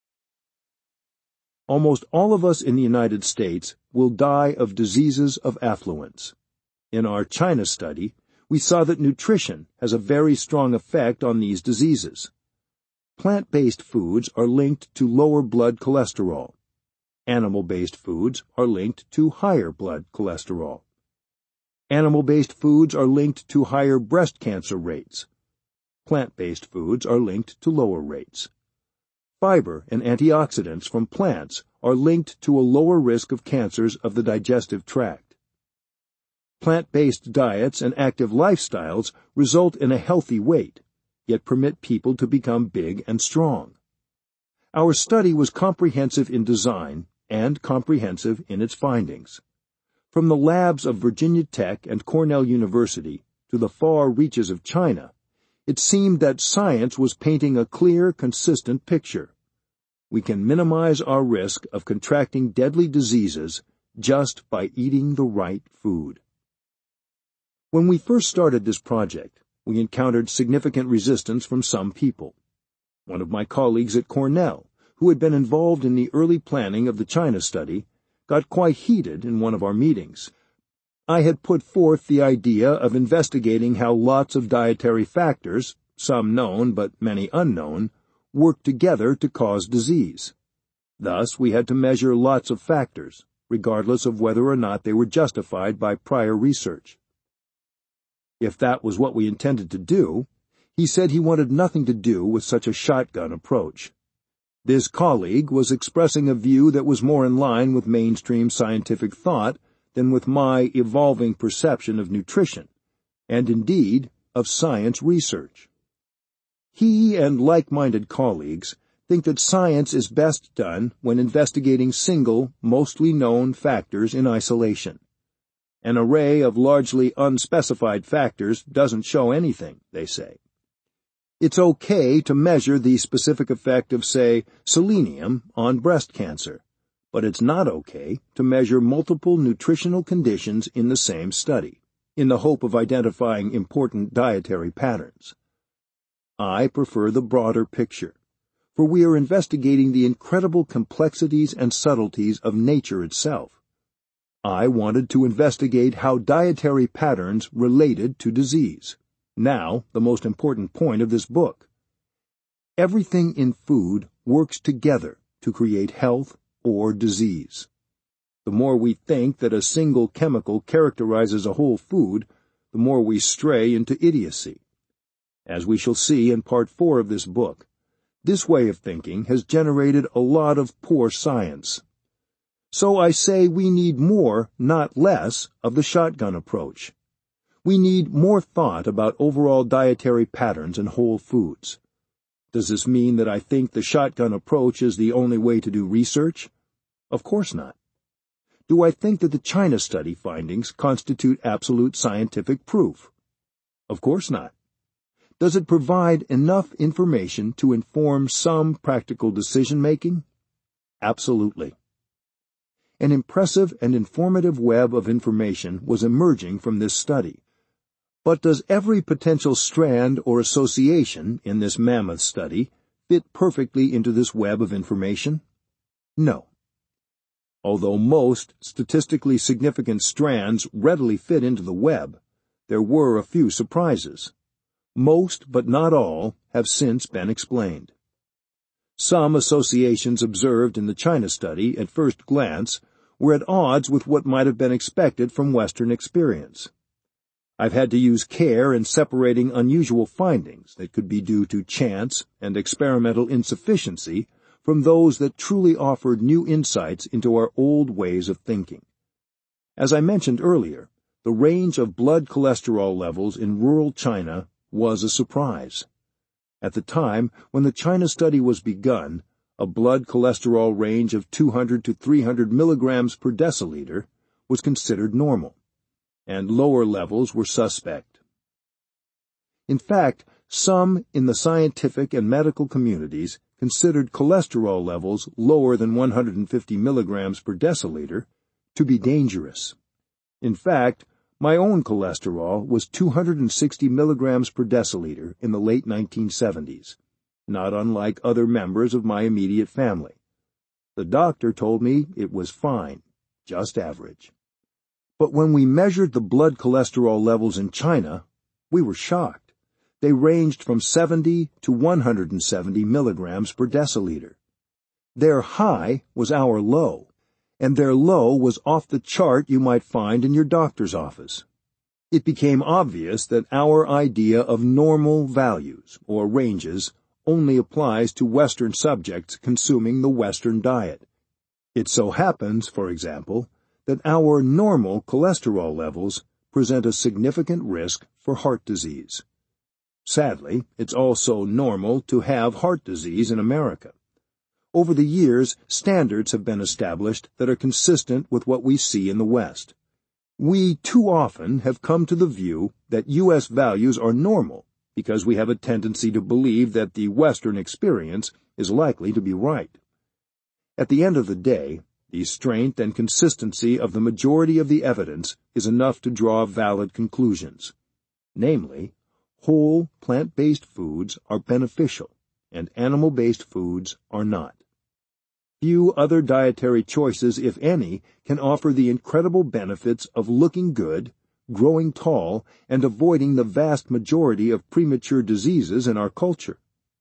Speaker 1: Almost all of us in the United States will die of diseases of affluence. In our China study, we saw that nutrition has a very strong effect on these diseases. Plant-based foods are linked to lower blood cholesterol. Animal-based foods are linked to higher blood cholesterol. Animal-based foods are linked to higher breast cancer rates. Plant-based foods are linked to lower rates. Fiber and antioxidants from plants are linked to a lower risk of cancers of the digestive tract. Plant-based diets and active lifestyles result in a healthy weight, yet permit people to become big and strong. Our study was comprehensive in design and comprehensive in its findings. From the labs of Virginia Tech and Cornell University to the far reaches of China, it seemed that science was painting a clear, consistent picture. We can minimize our risk of contracting deadly diseases just by eating the right food. When we first started this project, we encountered significant resistance from some people. One of my colleagues at Cornell, who had been involved in the early planning of the China study, got quite heated in one of our meetings. I had put forth the idea of investigating how lots of dietary factors, some known but many unknown, work together to cause disease. Thus, we had to measure lots of factors, regardless of whether or not they were justified by prior research. If that was what we intended to do, he said he wanted nothing to do with such a shotgun approach. This colleague was expressing a view that was more in line with mainstream scientific thought than with my evolving perception of nutrition, and indeed of science research. He and like-minded colleagues think that science is best done when investigating single, mostly known factors in isolation. An array of largely unspecified factors doesn't show anything, they say. It's okay to measure the specific effect of, say, selenium on breast cancer, but it's not okay to measure multiple nutritional conditions in the same study, in the hope of identifying important dietary patterns. I prefer the broader picture, for we are investigating the incredible complexities and subtleties of nature itself. I wanted to investigate how dietary patterns related to disease. Now, the most important point of this book. Everything in food works together to create health or disease. The more we think that a single chemical characterizes a whole food, the more we stray into idiocy. As we shall see in part four of this book, this way of thinking has generated a lot of poor science. So I say we need more, not less, of the shotgun approach. We need more thought about overall dietary patterns in whole foods. Does this mean that I think the shotgun approach is the only way to do research? Of course not. Do I think that the China study findings constitute absolute scientific proof? Of course not. Does it provide enough information to inform some practical decision-making? Absolutely. An impressive and informative web of information was emerging from this study. But does every potential strand or association in this mammoth study fit perfectly into this web of information? No. Although most statistically significant strands readily fit into the web, there were a few surprises. Most, but not all, have since been explained. Some associations observed in the China study, at first glance, were at odds with what might have been expected from Western experience. I've had to use care in separating unusual findings that could be due to chance and experimental insufficiency from those that truly offered new insights into our old ways of thinking. As I mentioned earlier, the range of blood cholesterol levels in rural China was a surprise. At the time when the China study was begun, a blood cholesterol range of two hundred to three hundred milligrams per deciliter was considered normal, and lower levels were suspect. In fact, some in the scientific and medical communities considered cholesterol levels lower than one hundred fifty milligrams per deciliter to be dangerous. In fact, my own cholesterol was two hundred sixty milligrams per deciliter in the late nineteen seventies, not unlike other members of my immediate family. The doctor told me it was fine, just average. But when we measured the blood cholesterol levels in China, we were shocked. They ranged from seventy to one hundred seventy milligrams per deciliter. Their high was our low, and their low was off the chart you might find in your doctor's office. It became obvious that our idea of normal values, or ranges, only applies to Western subjects consuming the Western diet. It so happens, for example, that our normal cholesterol levels present a significant risk for heart disease. Sadly, it's also normal to have heart disease in America. Over the years, standards have been established that are consistent with what we see in the West. We too often have come to the view that U S values are normal because we have a tendency to believe that the Western experience is likely to be right. At the end of the day, the strength and consistency of the majority of the evidence is enough to draw valid conclusions. Namely, whole, plant-based foods are beneficial, and animal-based foods are not. Few other dietary choices, if any, can offer the incredible benefits of looking good, growing tall, and avoiding the vast majority of premature diseases in our culture.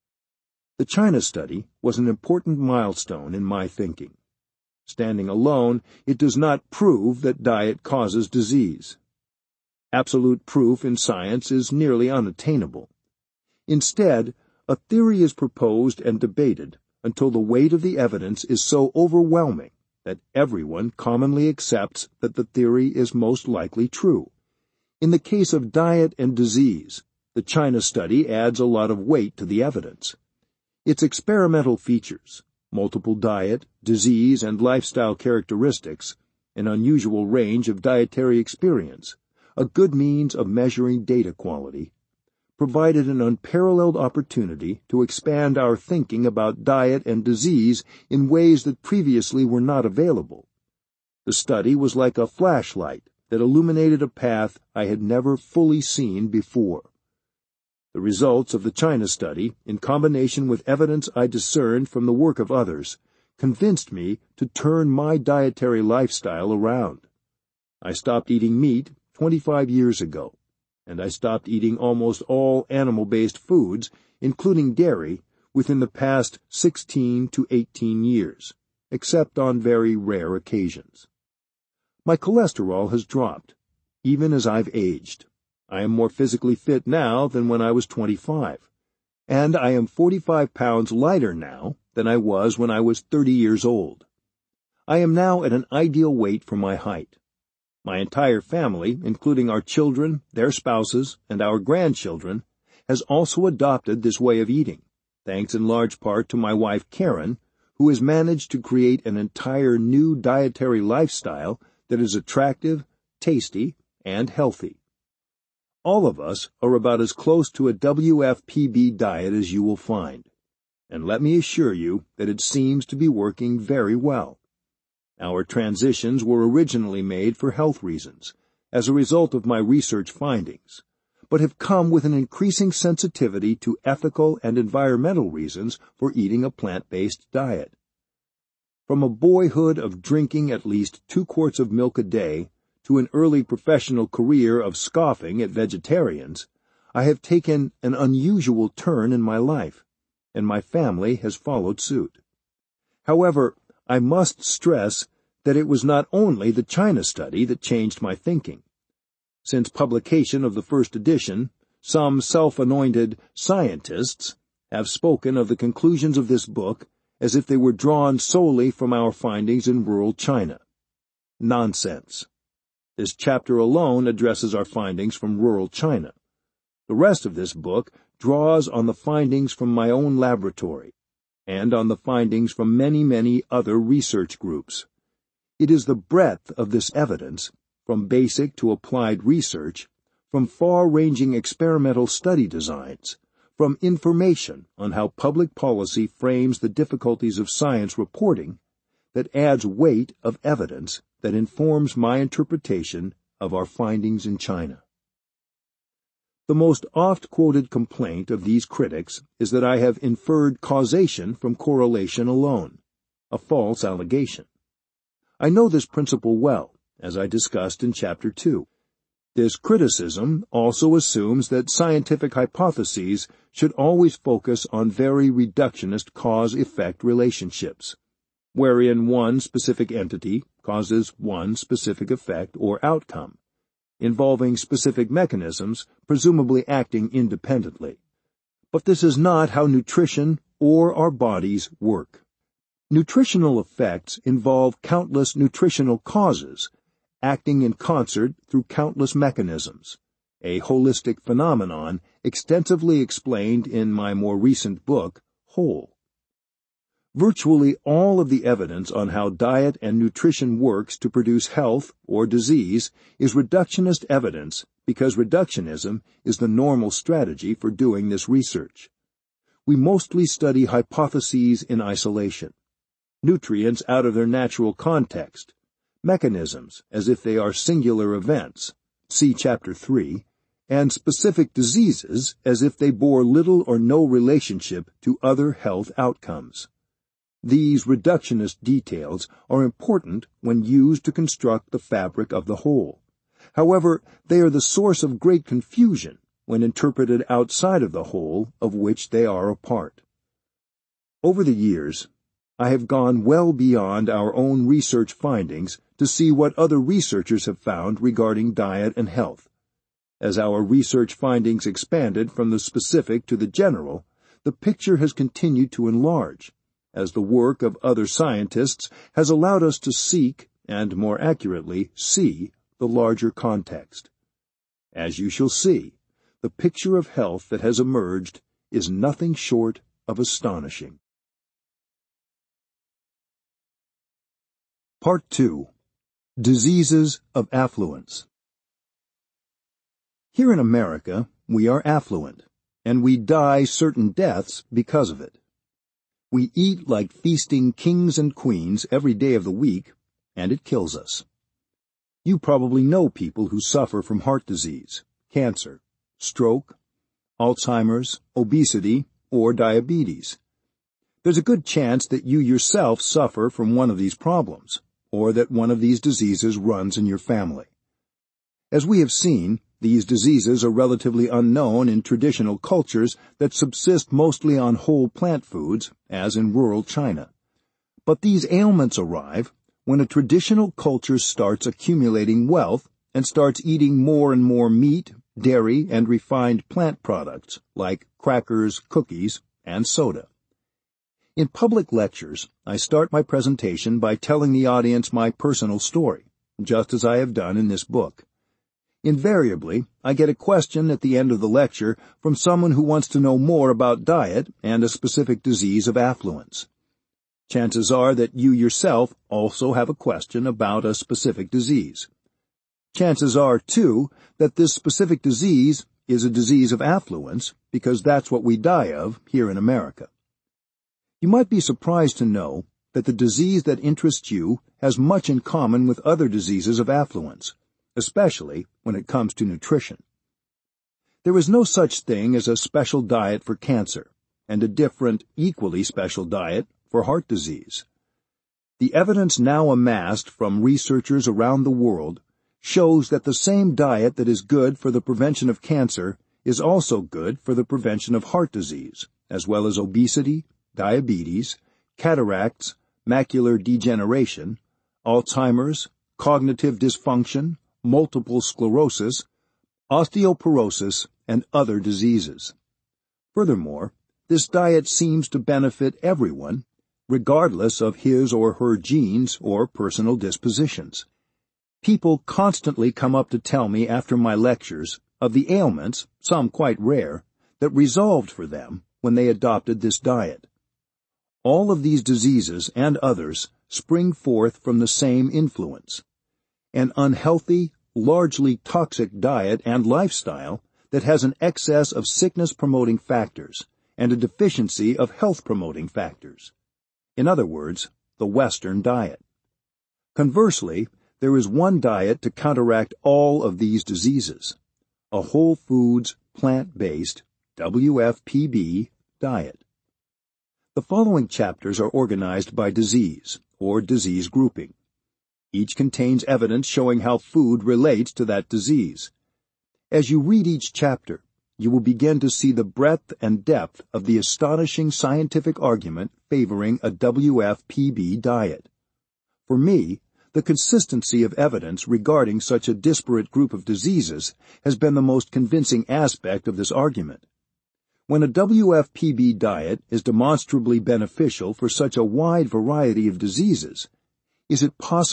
Speaker 1: The China study was an important milestone in my thinking. Standing alone, it does not prove that diet causes disease. Absolute proof in science is nearly unattainable. Instead, a theory is proposed and debated until the weight of the evidence is so overwhelming that everyone commonly accepts that the theory is most likely true. In the case of diet and disease, the China study adds a lot of weight to the evidence. Its experimental features, multiple diet, disease, and lifestyle characteristics, an unusual range of dietary experience, a good means of measuring data quality, provided an unparalleled opportunity to expand our thinking about diet and disease in ways that previously were not available. The study was like a flashlight that illuminated a path I had never fully seen before. The results of the China study, in combination with evidence I discerned from the work of others, convinced me to turn my dietary lifestyle around. I stopped eating meat twenty-five years ago, and I stopped eating almost all animal-based foods, including dairy, within the past sixteen to eighteen years, except on very rare occasions. My cholesterol has dropped, even as I've aged. I am more physically fit now than when I was twenty-five, and I am forty-five pounds lighter now than I was when I was thirty years old. I am now at an ideal weight for my height. My entire family, including our children, their spouses, and our grandchildren, has also adopted this way of eating, thanks in large part to my wife Karen, who has managed to create an entire new dietary lifestyle that is attractive, tasty, and healthy. All of us are about as close to a W F P B diet as you will find, and let me assure you that it seems to be working very well. Our transitions were originally made for health reasons, as a result of my research findings, but have come with an increasing sensitivity to ethical and environmental reasons for eating a plant-based diet. From a boyhood of drinking at least two quarts of milk a day to an early professional career of scoffing at vegetarians, I have taken an unusual turn in my life, and my family has followed suit. However, I must stress that it was not only the China study that changed my thinking. Since publication of the first edition, some self-anointed scientists have spoken of the conclusions of this book as if they were drawn solely from our findings in rural China. Nonsense. This chapter alone addresses our findings from rural China. The rest of this book draws on the findings from my own laboratory, and on the findings from many, many other research groups. It is the breadth of this evidence, from basic to applied research, from far-ranging experimental study designs, from information on how public policy frames the difficulties of science reporting, that adds weight of evidence that informs my interpretation of our findings in China. The most oft-quoted complaint of these critics is that I have inferred causation from correlation alone, a false allegation. I know this principle well, as I discussed in Chapter two. This criticism also assumes that scientific hypotheses should always focus on very reductionist cause-effect relationships. wherein one specific entity causes one specific effect or outcome, involving specific mechanisms presumably acting independently. But this is not how nutrition or our bodies work. Nutritional effects involve countless nutritional causes, acting in concert through countless mechanisms, a holistic phenomenon extensively explained in my more recent book, Whole. Virtually all of the evidence on how diet and nutrition works to produce health or disease is reductionist evidence because reductionism is the normal strategy for doing this research. We mostly study hypotheses in isolation, nutrients out of their natural context, mechanisms as if they are singular events, see Chapter three, and specific diseases as if they bore little or no relationship to other health outcomes. These reductionist details are important when used to construct the fabric of the whole. However, they are the source of great confusion when interpreted outside of the whole of which they are a part. Over the years, I have gone well beyond our own research findings to see what other researchers have found regarding diet and health. As our research findings expanded from the specific to the general, the picture has continued to enlarge, as the work of other scientists has allowed us to seek, and more accurately, see, the larger context. As you shall see, the picture of health that has emerged is nothing short of astonishing. Part two. Diseases of Affluence. Here in America, we are affluent, and we die certain deaths because of it. We eat like feasting kings and queens every day of the week, and it kills us. You probably know people who suffer from heart disease, cancer, stroke, Alzheimer's, obesity, or diabetes. There's a good chance that you yourself suffer from one of these problems, or that one of these diseases runs in your family. As we have seen, these diseases are relatively unknown in traditional cultures that subsist mostly on whole plant foods, as in rural China. But these ailments arrive when a traditional culture starts accumulating wealth and starts eating more and more meat, dairy, and refined plant products like crackers, cookies, and soda. In public lectures, I start my presentation by telling the audience my personal story, just as I have done in this book. Invariably, I get a question at the end of the lecture from someone who wants to know more about diet and a specific disease of affluence. Chances are that you yourself also have a question about a specific disease. Chances are, too, that this specific disease is a disease of affluence because that's what we die of here in America. You might be surprised to know that the disease that interests you has much in common with other diseases of affluence, especially when it comes to nutrition. There is no such thing as a special diet for cancer, and a different, equally special diet for heart disease. The evidence now amassed from researchers around the world shows that the same diet that is good for the prevention of cancer is also good for the prevention of heart disease, as well as obesity, diabetes, cataracts, macular degeneration, Alzheimer's, cognitive dysfunction, multiple sclerosis, osteoporosis, and other diseases. Furthermore, this diet seems to benefit everyone, regardless of his or her genes or personal dispositions. People constantly come up to tell me after my lectures of the ailments, some quite rare, that resolved for them when they adopted this diet. All of these diseases and others spring forth from the same influence: an unhealthy, largely toxic diet and lifestyle that has an excess of sickness-promoting factors and a deficiency of health-promoting factors. In other words, the Western diet. Conversely, there is one diet to counteract all of these diseases: a whole foods, plant-based, W F P B diet. The following chapters are organized by disease, or disease grouping. Each contains evidence showing how food relates to that disease. As you read each chapter, you will begin to see the breadth and depth of the astonishing scientific argument favoring a W F P B diet. For me, the consistency of evidence regarding such a disparate group of diseases has been the most convincing aspect of this argument. When a W F P B diet is demonstrably beneficial for such a wide variety of diseases, is it possible